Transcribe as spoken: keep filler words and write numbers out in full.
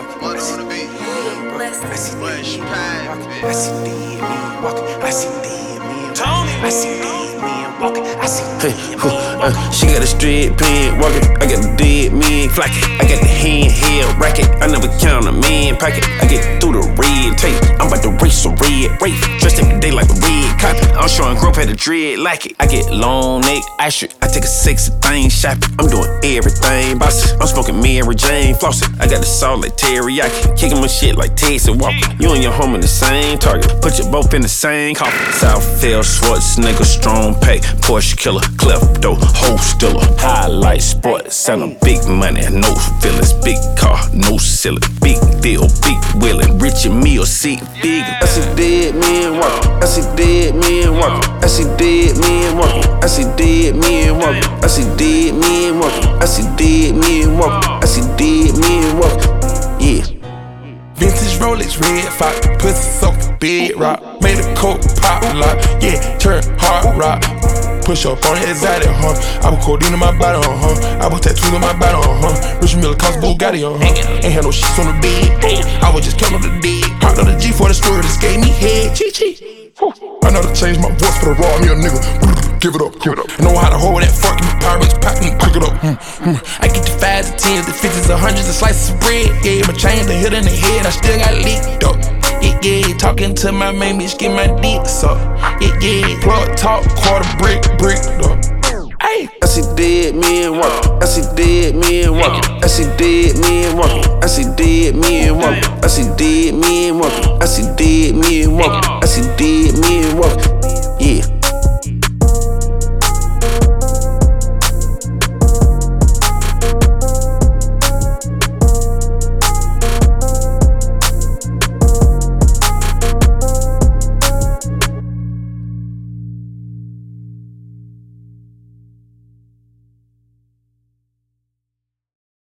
walking. I see dead men walking. I see dead men walking. I see dead men walking. I see dead men walking. I see dead men walking. I see dead men walking. She got a straight pen walking. I got the dead men flocking. I got the handheld racket. I never count a man pocket. I get through the red tape. I'm about to race a red race. Dressed every day like a red copy. I'm showing growth at the dread like it. I get long neck, I shoot. I take a sexy thing shopping. I'm doing everything bossy. I'm smoking Mary Jane flossing. I got the salt like teriyaki. Kicking my shit like Texas Walker. You and your home in the same target. Put you both in the same coffin. Southfield, Schwarzenegger, strong pay. Porsche killer, klepto, hoe stiller. Highlight sports, selling big money, no feelings. Big car, no ceiling. Big deal, big willing. Rich and meal, seat big. I see dead men walking. I see dead men walking. I see dead men walking. I see dead men walking. I see dead men walking. I see dead men walking. I see dead men walking. Yeah. Vintage Rolex, red fox, pussy soaked, big rock. Made a coke pop lock, yeah, turn hard rock. Push up on it, exotic, huh? I put codeine in my body, uh huh. I put tattoos on my body, uh huh. Rich Miller cost Bugatti, uh huh. Ain't had no shits on the bed. I was just counting on the dead. Hopped on the G for the story, this gave me head. Chee chee. I know to change my voice for the raw, me a nigga. Give it up, give it up. I know how to hold that fork, give me pirates, pack and pick it up. Mm, mm. I get the fives, the tens, the fifties, the hundreds, the slices of bread. Yeah, my chain, the hit in the head, I still got leaked up. Yeah, yeah, talking to my main bitch, get my dick sucked. Yeah, yeah, plug talk, quarter brick, brick up. Ay. I see dead men walking. I see dead men walking. I see dead men walking. I see dead men walking. I see dead men walking. I see dead men walking. I see dead men walking.